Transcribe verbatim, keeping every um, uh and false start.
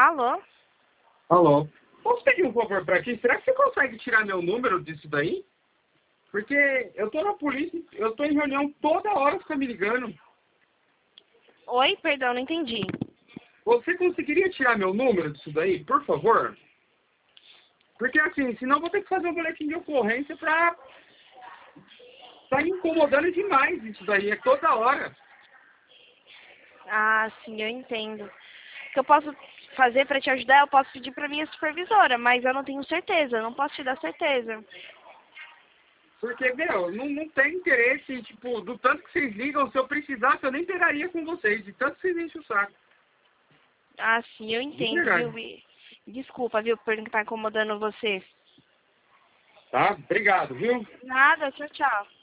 Alô? Alô? Posso pedir um favor pra ti? Será que você consegue tirar meu número disso daí? Porque eu tô na polícia, eu tô em reunião toda hora, você tá me ligando. Oi, perdão, não entendi. Você conseguiria tirar meu número disso daí, por favor? Porque assim, senão eu vou ter que fazer um boletim de ocorrência pra... Tá me incomodando demais isso daí, é toda hora. Ah, sim, eu entendo. O que eu posso fazer pra te ajudar, eu posso pedir pra minha supervisora, mas eu não tenho certeza, eu não posso te dar certeza. Porque, meu, não, não tem interesse, tipo, do tanto que vocês ligam, se eu precisasse, eu nem pegaria com vocês, de tanto que vocês enchem o saco. Ah, sim, eu De entendo, verdade. viu? E desculpa, viu, por estar incomodando você. Tá? Obrigado, viu? Nada, tchau, tchau.